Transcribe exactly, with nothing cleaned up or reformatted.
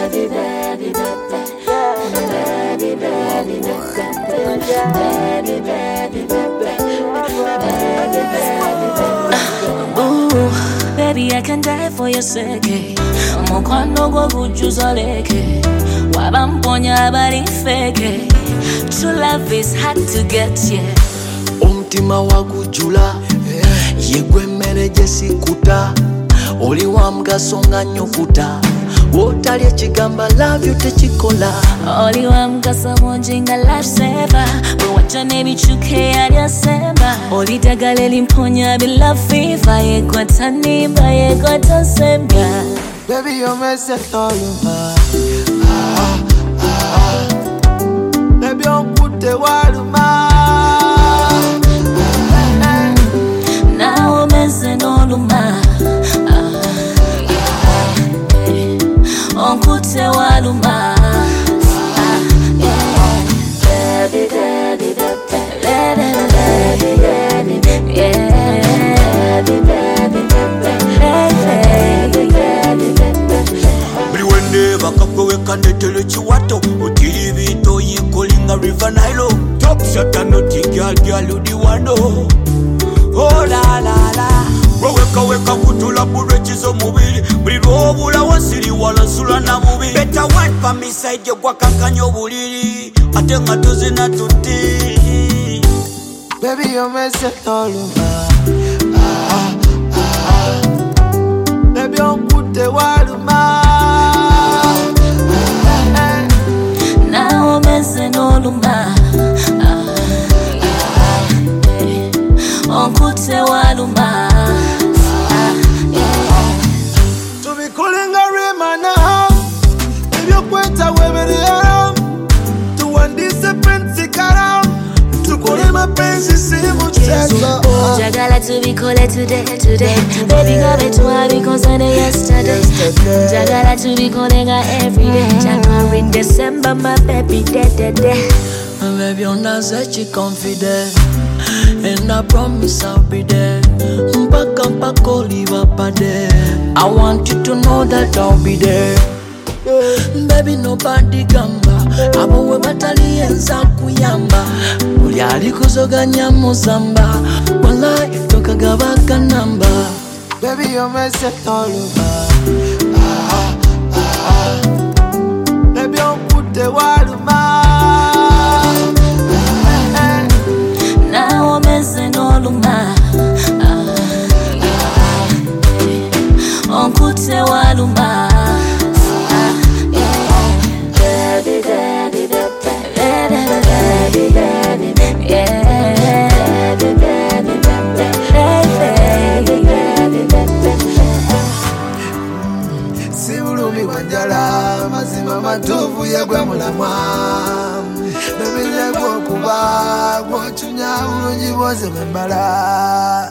Ooh, baby, I can die for your sake. Mokwano go gujuza leke. Wabamponya bari fake. True love is hard to get, yeah. Umtima wagujula yegwe mmere jesikuta oli wa mugaso nga nnyukuta wotali ekigamba love you tekikola oli wa mugaso mungi nga lifesaver bwewaca n'ebicuke alyasemba oli ddagala elimponya bi love fever yekwata nimba yekwata sembya. Baby you mess it all over. Baby onkute waluma now messing all of my onkute waluma buli wende bakakweweka ndetele chiwato utili bito yikolinga river Nile top shot anoti gyal gyal udiwano. Oh la la la weka weka kutula burechizo mubili buli lwobula wasiri wala sula na mubi better one pa me side yo kwa kankanyo bulili ate nga tuzina tuti. Baby you mess it all over. Ah, ah, ah. Baby onkute waluma now messing all of my onkute waluma. Tubikulinga rima now ibyo kweta webere yaram tuwandise pensi karam tukole mapenzi si mchezo. Jagala tubikole today today baby gabe twabikoze yesterday jagala tubikolenga everyday January December my baby day day day. Baby on such a confident and I promise I'll be there. Mpaka mpaka oliva pade. I want you to know that I'll be there. Baby nobody gamba abo we batali enza kuyamba uli alikuzoganya muzamba wala itoka gabaka namba. Baby you mess it all over. Ah, ah, ah. Baby onkute waluma now messing all of my onkute waluma. Sibulumi wanjala mazima matuvu yegwe mulamwa baby negwo kuba gwochunya ulungi bose bembala.